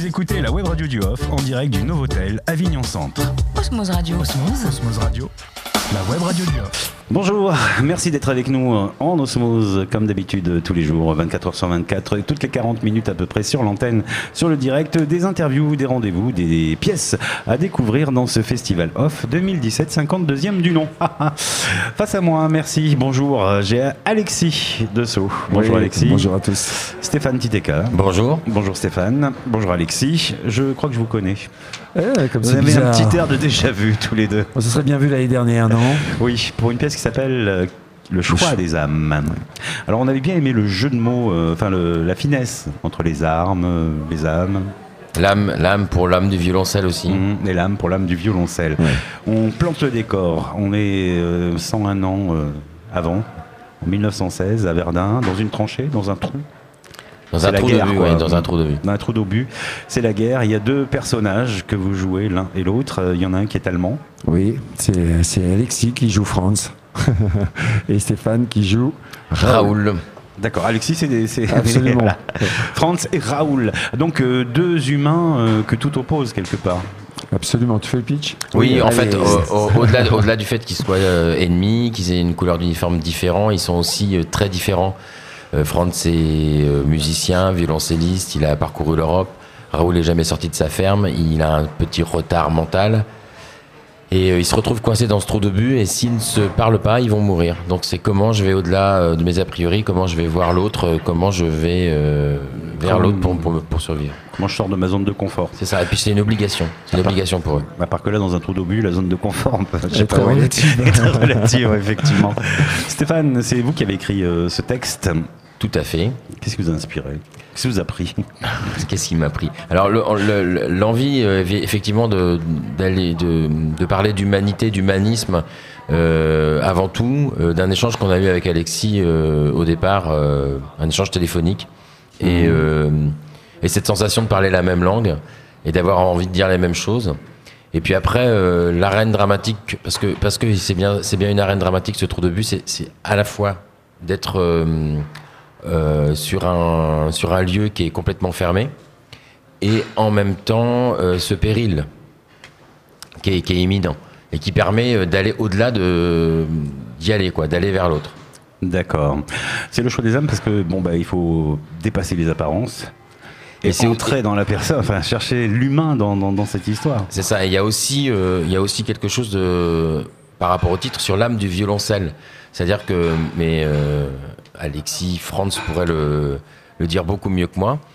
Vous écoutez la web radio du Off en direct du Novotel Avignon Centre. Osmose Radio. Osmose Radio, la web radio du Off. Bonjour, merci d'être avec nous en Osmose, comme d'habitude, tous les jours, 24h sur 24, et toutes les 40 minutes à peu près sur l'antenne, sur le direct, des interviews, des rendez-vous, des pièces à découvrir dans ce festival Off 2017, 52e du nom. Face à moi, merci, bonjour, j'ai Alexis Dessau. Bonjour Alexis. Bonjour à tous. Stéphane Titeka. Bonjour. Bonjour Stéphane. Bonjour Alexis. Je crois que je vous connais. Comme Vous c'est avez bizarre. un petit air de déjà vu tous les deux. On se serait bien vu l'année dernière, non? Oui, pour une pièce qui s'appelle Le choix des âmes. Alors on avait bien aimé le jeu de mots, la finesse entre les armes, les âmes. L'âme pour l'âme du violoncelle aussi. Et l'âme pour l'âme du violoncelle. Ouais. On plante le décor. On est 101 ans avant, en 1916, à Verdun, dans une tranchée, dans un trou. Dans un trou de vue, ouais, dans un trou de vue. Dans un trou d'obus. C'est la guerre. Il y a deux personnages que vous jouez l'un et l'autre. Il y en a un qui est allemand. Oui, c'est Alexis qui joue Franz et Stéphane qui joue Raoul. D'accord, Alexis, c'est Absolument. voilà. Franz et Raoul. Donc deux humains que tout oppose quelque part. Absolument, tu fais le pitch? Oui, en allez. fait, au-delà du fait qu'ils soient ennemis, qu'ils aient une couleur d'uniforme différente, ils sont aussi très différents. Franz est musicien, violoncelliste, il a parcouru l'Europe. Raoul n'est jamais sorti de sa ferme, il a un petit retard mental. Et ils se retrouvent coincés dans ce trou de but, et s'ils ne se parlent pas, ils vont mourir. Donc c'est comment je vais au-delà de mes a priori, comment je vais voir l'autre, comment je vais vers l'autre pour survivre. Comment je sors de ma zone de confort. C'est ça, et puis c'est une obligation. C'est une obligation pour eux. À part que là, dans un trou d'obus, la zone de confort C'est très relative. est très relative, effectivement. Stéphane, c'est vous qui avez écrit ce texte. Tout à fait. Qu'est-ce qui vous a inspiré? Qu'est-ce qui vous a pris? Qu'est-ce qui m'a pris? Alors l'envie effectivement de parler d'humanité, d'humanisme avant tout, d'un échange qu'on a eu avec Alexis au départ, un échange téléphonique et cette sensation de parler la même langue et d'avoir envie de dire les mêmes choses. Et puis après l'arène dramatique, parce que c'est bien une arène dramatique, ce trou de but, c'est à la fois d'être sur un lieu qui est complètement fermé et en même temps ce péril qui est imminent et qui permet d'aller au-delà d'y aller, d'aller vers l'autre. D'accord. C'est le choix des âmes parce que il faut dépasser les apparences et c'est entrer dans la personne, enfin chercher l'humain dans cette histoire. C'est ça. Et il y a aussi quelque chose par rapport au titre sur l'âme du violoncelle. C'est-à-dire que Alexis Franz pourrait le dire beaucoup mieux que moi,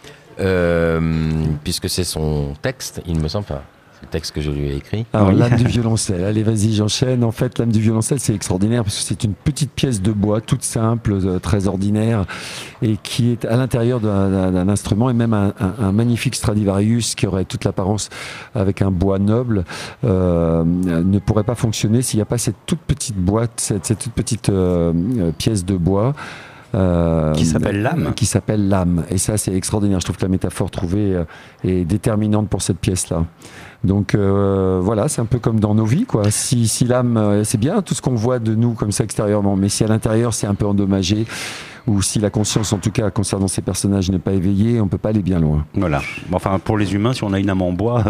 puisque c'est son texte, il me semble. Enfin, c'est le texte que je lui ai écrit. Alors, l'âme du violoncelle, allez vas-y, j'enchaîne. En fait, l'âme du violoncelle, c'est extraordinaire parce que c'est une petite pièce de bois, toute simple, très ordinaire, et qui est à l'intérieur d'un instrument, et même un magnifique Stradivarius qui aurait toute l'apparence avec un bois noble, ne pourrait pas fonctionner s'il n'y a pas cette toute petite boîte, cette toute petite pièce de bois. Qui s'appelle l'âme. Qui s'appelle l'âme. Et ça, c'est extraordinaire. Je trouve que la métaphore trouvée est déterminante pour cette pièce-là. Donc voilà, c'est un peu comme dans nos vies, quoi. Si l'âme, c'est bien tout ce qu'on voit de nous comme ça extérieurement, mais si à l'intérieur c'est un peu endommagé, ou si la conscience, en tout cas concernant ces personnages, n'est pas éveillée, on peut pas aller bien loin. Voilà. Enfin, pour les humains, si on a une âme en bois...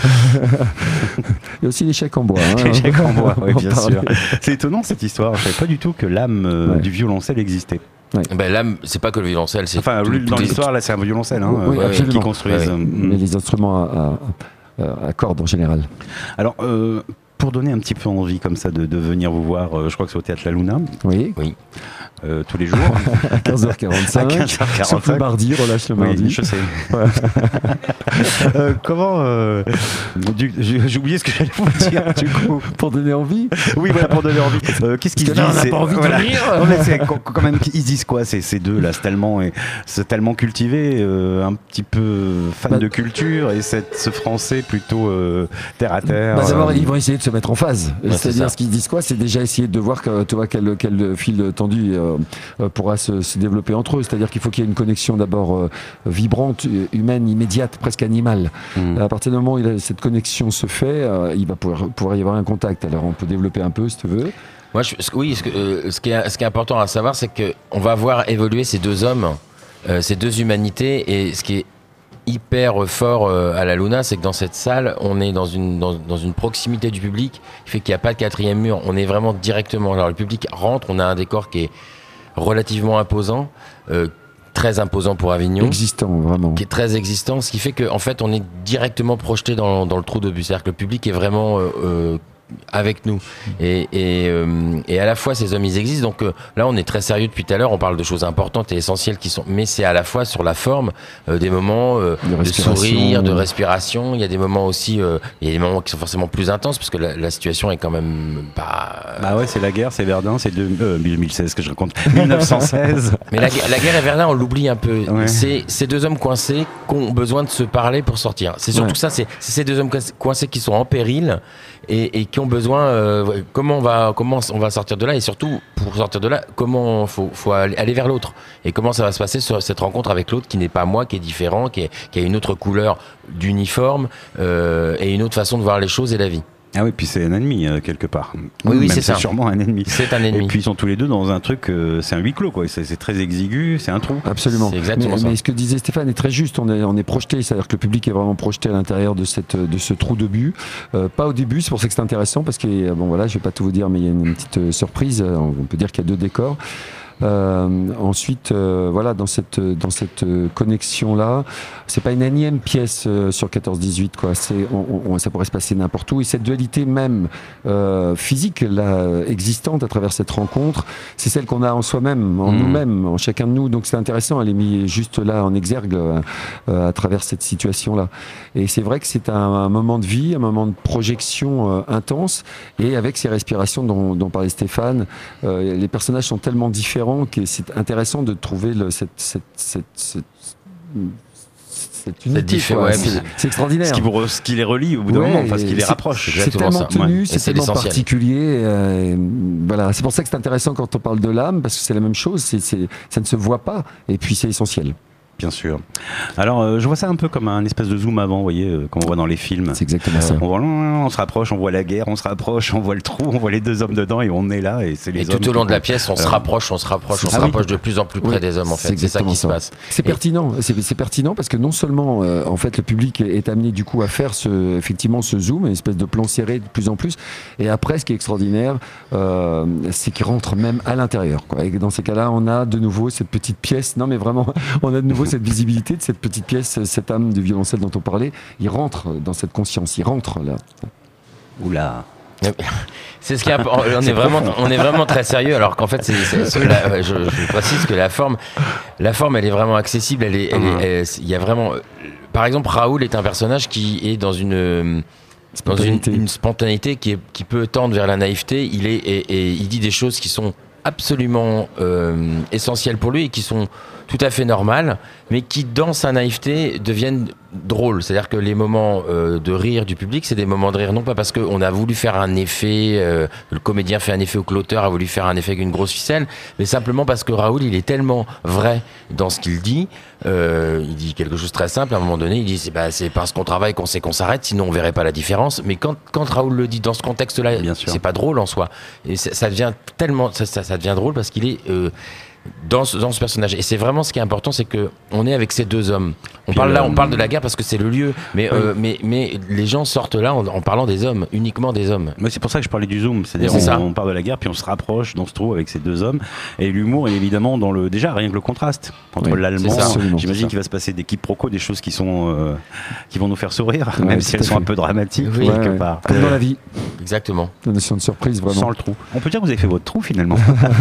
Il y a aussi l'échec en bois. L'échec en bois, oui, bien parler. sûr. C'est étonnant cette histoire. Je savais pas du tout que l'âme du violoncelle existait. Ben, l'âme, c'est pas que le violoncelle, c'est Enfin, dans l'histoire, là, c'est un violoncelle Oui, absolument. qui construisent. Mais les instruments à cordes en général. Alors, pour donner un petit peu envie comme ça de venir vous voir, je crois que c'est au Théâtre La Luna. Oui. Tous les jours. À 15h45. À 15h45. Sauf le mardi, relâche le mardi. Oui, je sais. Ouais. Comment j'ai oublié ce que j'allais vous dire du coup. Pour donner envie. Oui, voilà, pour donner envie. Qu'est-ce qu'ils disent? Parce que là, on n'a pas envie de venir. Non, mais c'est quand même, ils disent quoi ces deux là? C'est tellement cultivé, un petit peu fan de culture et ce français plutôt terre à terre. D'abord, ils vont essayer de se mettre en phase. Ouais, c'est-à-dire, ce qu'ils disent quoi? C'est déjà essayer de voir quel fil tendu pourra se développer entre eux. C'est-à-dire qu'il faut qu'il y ait une connexion d'abord vibrante, humaine, immédiate, presque animale. À partir du moment où cette connexion se fait, il va pouvoir y avoir un contact. Alors on peut développer un peu si tu veux. Moi, ce qui est important à savoir, c'est qu'on va voir évoluer ces deux hommes, ces deux humanités, et ce qui est hyper fort à la Luna, c'est que dans cette salle, on est dans une proximité du public qui fait qu'il n'y a pas de quatrième mur. On est vraiment directement. Alors le public rentre, on a un décor qui est relativement imposant, très imposant pour Avignon. Existant, vraiment. Qui est très existant, ce qui fait qu'en fait, on est directement projeté dans le trou de bus. C'est-à-dire que le public est vraiment avec nous. Et à la fois, ces hommes, ils existent. Donc là, on est très sérieux depuis tout à l'heure. On parle de choses importantes et essentielles mais c'est à la fois sur la forme, des moments de sourire, de respiration. Il y a des moments aussi, il y a des moments qui sont forcément plus intenses parce que la situation est quand même pas... Bah ouais, c'est la guerre, c'est Verdun, c'est 2016 que je raconte. 1916. Mais la guerre et Verdun, on l'oublie un peu. Ouais. C'est ces deux hommes coincés qui ont besoin de se parler pour sortir. C'est surtout ça, c'est ces deux hommes coincés qui sont en péril et qui ont besoin comment on va sortir de là, et surtout pour sortir de là, comment faut aller vers l'autre, et comment ça va se passer sur cette rencontre avec l'autre qui n'est pas moi, qui est différent, qui a une autre couleur d'uniforme et une autre façon de voir les choses et la vie. Ah oui, puis c'est un ennemi quelque part. Oui, Même c'est ça. Sûrement un ennemi. C'est un ennemi. Et puis ils sont tous les deux dans un truc, c'est un huis clos, quoi. C'est très exigu, c'est un trou. Absolument. C'est exactement ça. Mais ce que disait Stéphane est très juste. On est projeté, c'est-à-dire que le public est vraiment projeté à l'intérieur de ce trou de but. Pas au début, c'est pour ça que c'est intéressant, parce que bon voilà, je vais pas tout vous dire, mais il y a une petite surprise. On peut dire qu'il y a 2 décors. Ensuite, voilà, dans cette connexion là, c'est pas une énième pièce sur 14-18, quoi. Ça pourrait se passer n'importe où, et cette dualité même physique là, existante à travers cette rencontre, c'est celle qu'on a en soi-même, en nous-mêmes, en chacun de nous. Donc c'est intéressant, elle est mise juste là en exergue à travers cette situation là. Et c'est vrai que c'est un moment de vie, un moment de projection intense, et avec ces respirations dont parlait Stéphane, les personnages sont tellement différents que c'est intéressant de trouver cette unité. C'est extraordinaire. Ce qui les relie au bout d'un moment, parce qu'il les rapproche. C'est tellement tenu, c'est tellement l'essentiel. Particulier. Voilà, c'est pour ça que c'est intéressant quand on parle de l'âme, parce que c'est la même chose. Ça ne se voit pas, et puis c'est essentiel. Bien sûr. Alors, je vois ça un peu comme un espèce de zoom avant, vous voyez, comme on voit dans les films. C'est exactement ça. On se rapproche, on voit la guerre, on se rapproche, on voit le trou, on voit les 2 hommes dedans, et on est là, et c'est les hommes. Et tout au long de la pièce, on se rapproche de plus en plus près des hommes, en fait. C'est ça qui se passe. C'est pertinent. C'est pertinent parce que non seulement, en fait, le public est amené du coup à faire effectivement ce zoom, une espèce de plan serré de plus en plus. Et après, ce qui est extraordinaire, c'est qu'il rentre même à l'intérieur, quoi. Et dans ces cas-là, on a de nouveau cette petite pièce. Non, mais vraiment, on a de nouveau cette visibilité de cette petite pièce, cette âme du violoncelle dont on parlait. Il rentre dans cette conscience. Il rentre là. Oula. C'est ce qui on est vraiment très sérieux, alors qu'en fait je précise que la forme elle est vraiment accessible, il y a vraiment, par exemple, Raoul est un personnage qui est dans une spontanéité qui peut tendre vers la naïveté. Il dit des choses qui sont absolument essentielles pour lui et qui sont tout à fait normales, mais qui, dans sa naïveté, deviennent drôles. C'est-à-dire que les moments de rire du public, c'est des moments de rire, non pas parce qu'on a voulu faire un effet, le comédien fait un effet ou que l'auteur a voulu faire un effet avec une grosse ficelle, mais simplement parce que Raoul, il est tellement vrai dans ce qu'il dit. Il dit quelque chose de très simple, à un moment donné, il dit c'est parce qu'on travaille qu'on sait qu'on s'arrête, sinon on verrait pas la différence. Mais quand Raoul le dit dans ce contexte-là, c'est pas drôle en soi. Et ça devient tellement, ça devient drôle parce qu'il est dans ce personnage. Et c'est vraiment ce qui est important, c'est que on est avec ces 2 hommes. On parle de la guerre parce que c'est le lieu, mais les gens sortent là en parlant des hommes, uniquement des hommes. Mais c'est pour ça que je parlais du zoom, c'est-à-dire on parle de la guerre puis on se rapproche dans ce trou avec ces 2 hommes, et l'humour est évidemment dans déjà rien que le contraste entre l'allemand, j'imagine qu'il va se passer des quiproquos, des choses qui sont qui vont nous faire sourire, même si elles sont un peu dramatiques quelque part. Comme dans la vie. Exactement. La notion de surprise, vraiment. Sans le trou. On peut dire que vous avez fait votre trou finalement.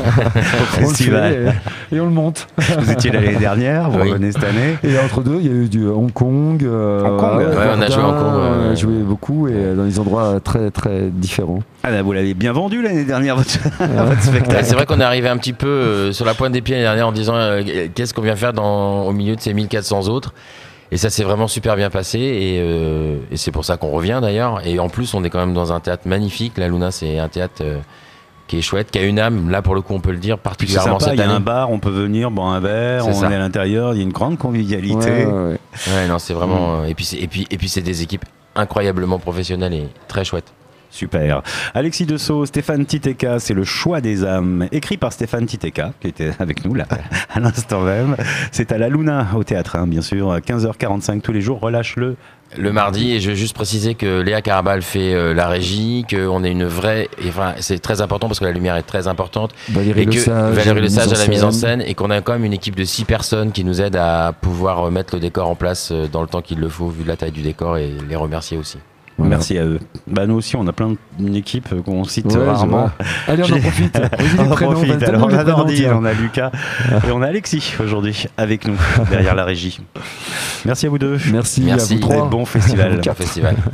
Au festival. Et on le monte. Vous étiez l'année dernière, vous revenez cette année. Et entre deux, il y a eu du Hong Kong. Hong Kong. On a joué à Hong Kong. On a joué beaucoup et dans des endroits très très différents. Ah bah vous l'avez bien vendu l'année dernière, votre spectacle. C'est vrai qu'on est arrivé un petit peu sur la pointe des pieds l'année dernière en disant qu'est-ce qu'on vient faire au milieu de ces 1400 autres. Et ça s'est vraiment super bien passé et c'est pour ça qu'on revient d'ailleurs. Et en plus, on est quand même dans un théâtre magnifique. La Luna, c'est un théâtre qui est chouette, qui a une âme, là pour le coup on peut le dire, particulièrement cette année. Il y a un bar, on peut venir boire un verre, est à l'intérieur, il y a une grande convivialité. Ouais, non, c'est vraiment... Et puis c'est des équipes incroyablement professionnelles et très chouettes. Super. Alexis Dessau, Stéphane Titeka, c'est Le choix des âmes, écrit par Stéphane Titeka, qui était avec nous là, à l'instant même. C'est à la Luna, au théâtre, bien sûr, à 15h45 tous les jours. Relâche-le. Le mardi, et je veux juste préciser que Léa Carabal fait la régie, qu'on est une vraie, et enfin, c'est très important parce que la lumière est très importante. Valérie Lesage à la mise en scène, et qu'on a quand même une équipe de 6 personnes qui nous aident à pouvoir mettre le décor en place dans le temps qu'il le faut, vu la taille du décor, et les remercier aussi. Voilà. Merci à eux. Nous aussi, on a plein d'équipes qu'on cite rarement. Allez, on en profite. On en profite. Alors, on a Nordine, on a Lucas et on a Alexis aujourd'hui avec nous derrière la régie. Merci à vous deux. Merci. À vous trois. Bon festival. Bon festival.